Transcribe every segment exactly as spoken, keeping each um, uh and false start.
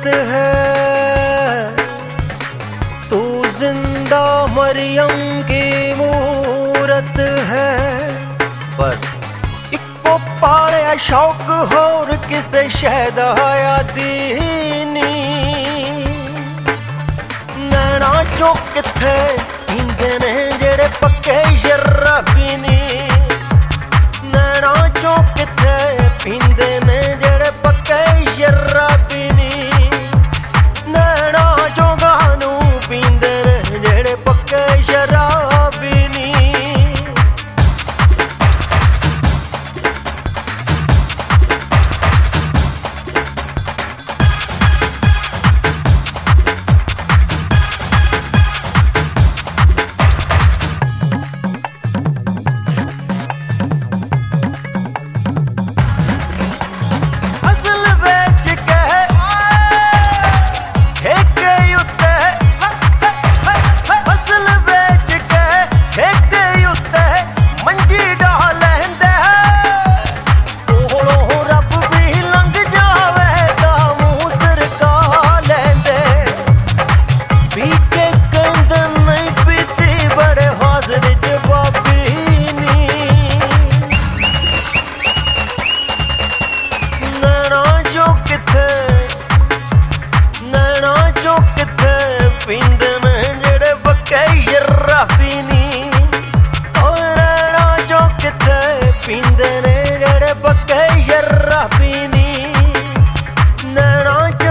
है, तू जिंदा मरियम की मूरत है। पर इको पालिया शौक होर किसे शहदा दीनी, नैना चो किथे पींदे ने जेड़े पक्के शराबी नी, नैना चो किथे पींदे ने जेड़े पक्के शराबी नी, नैना चो गानू पींदे ने जेड़े पक्के शराबी नी। पींदे ने जेड़े पक्के शराबी नी, नैना चो किथे पींदे ने जेड़े पक्के शराबी नी, नैना चो।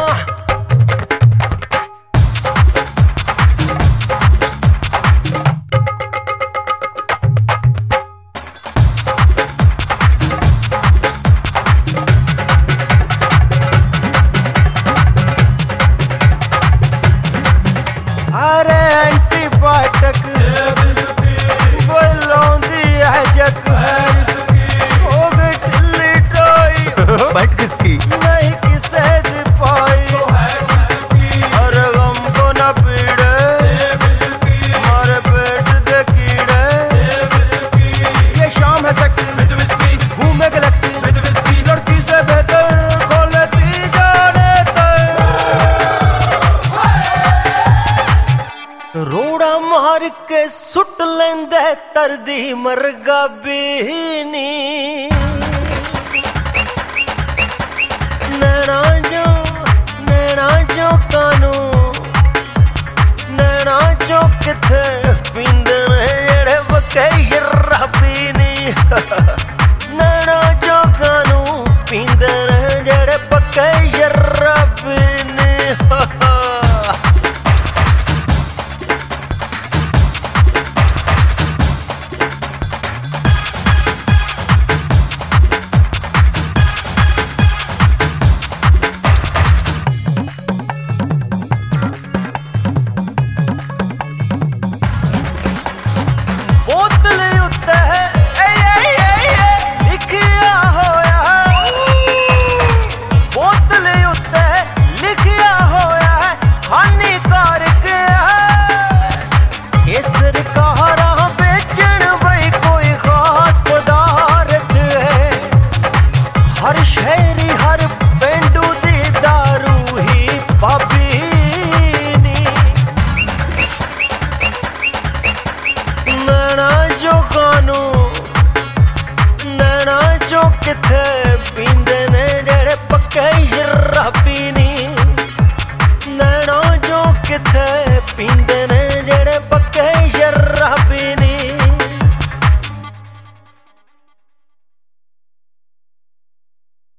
अरे एंटीबायोटिक बोलौंदी है जग, हो गई ढिल्ली टोई बट किसकी नहीं किसे दी पाई, अरे गम को न पीड़े हमारे पेट दे कीड़े, ये शाम है सेक्सी घूमे गैलेक्सी, लड़की से बेहतर खोले दी जाने रोड़ा मार के सुट लेंदे तरदी मरगा बीनी, नैना जो नैना जो कानू, नैना जो किथे पींदे ने जेड़े पक्के शराबी नी, नैना जो कानू पींदे ने जेड़े पक्के शराबी नी।